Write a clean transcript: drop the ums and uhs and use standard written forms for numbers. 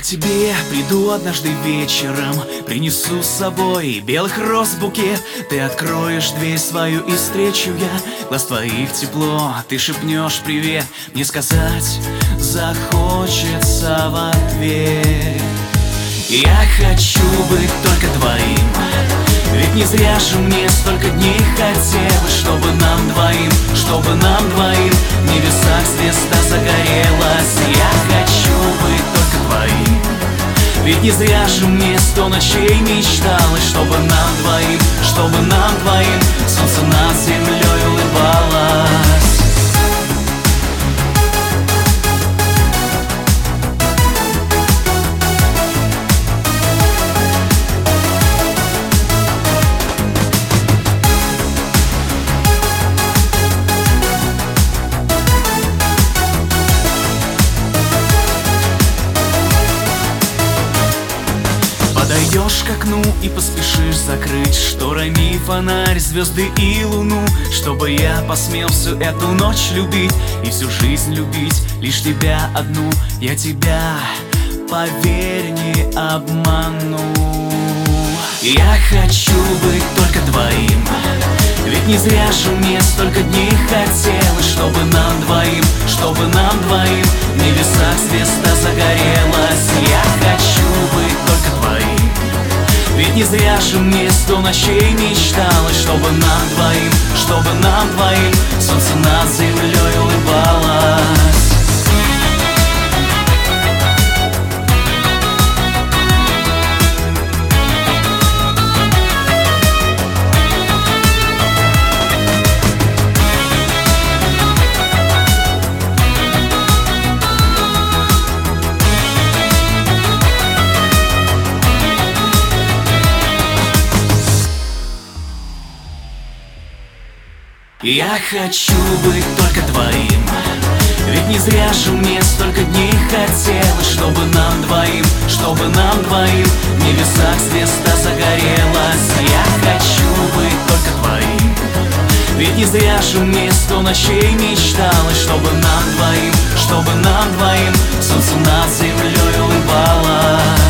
тебе приду однажды вечером, принесу с собой белых роз букет. Ты откроешь дверь свою и встречу я глаз твоих тепло. Ты шепнешь привет, мне сказать захочется в ответ. Я хочу быть только твоим, ведь не зря же мне столько дней хотелось, чтобы нам двоим в небесах звезда загорелась. Я хочу быть только твоим, ведь не зря же мне 100 ночей мечталось, чтобы нам двоим солнце над землей улыбалось. Подойдешь к окну и поспешишь закрыть шторами фонарь, звезды и луну, чтобы я посмел всю эту ночь любить и всю жизнь любить лишь тебя одну. Я тебя, поверь, не обману. Я хочу быть только твоим, ведь не зря же мне столько дней хотелось, чтобы нам двоим в небесах звезда загорелась. Я хочу быть только твоим, ведь не зря же мне 100 ночей мечталось, чтобы нам двоим солнце над землей улыбалось. Я хочу быть только твоим, ведь не зря же мне столько дней хотелось, чтобы нам двоим в небесах звезда загорелась. Я хочу быть только твоим, ведь не зря же мне 100 ночей мечталось, чтобы нам двоим солнце над землей улыбалось.